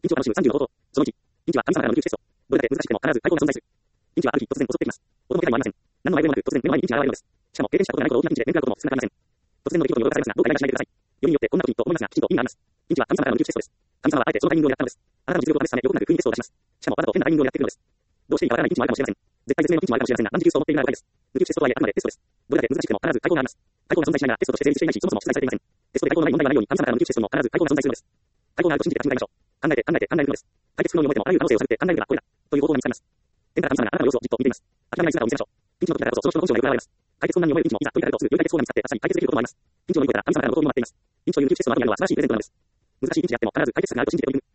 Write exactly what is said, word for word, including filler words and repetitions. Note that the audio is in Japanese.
緊張楽しむさんじゅうの方法。そのいち、緊張は神様からの無給テスト。どれだけ難しくても必ず対抗が存在する。緊張はある日突然襲ってきます。驚く気配もありません。何の迷いもなく突然目の前に緊張が現れるのです。しかも経験したことがないほど大きな緊張で面食らうことも少なくありません。突然の出来事に驚かされますが、どうか理解しないでください。世によってこんな時と思いますが、きちんと意味があります。緊張は神様からの無給テストです。神様はあえてそのタイミングをやったのです。あなたの実力を試すため、欲なくクイーンテストを出します。しかもわざと変なタイミングをやってくるのです。どうしていいかわからない緊張もあるかもしれません。絶対絶命の緊張もあるかもしれませんが、何時級を持っているならばかりです。無給テストとはいえあくまでテストです。どれだけ難しくても必ず対抗があります。対抗が存在しないならテストとして成立していないし、そもそも出題されていません。テストで対抗のない問題がないように、神様からの無給テストにも必ず対抗が存在するのです。対抗があると信じて立ち向かいましょう。考えて考えて考えるのです。解決不能に思えてもあらゆる可能性を探って考えるのがこれだ。という方法が見つかります。天から神様があなたの様子をじっと見ています。諦めない姿を見せましょう。緊張の時だからこそ、その人の根性がよく現れます。解決困難に思える緊張もいざ解いたれとすぐ良い解決法が見つかって、確かに解決できることもあります。緊張の乗り越えたら神様からのご報告も待っています。緊張をいう無給テストの後にあるのは素晴らしいプレゼントなのです。難しい緊張であっても必ず解決策があると信じて取り組む。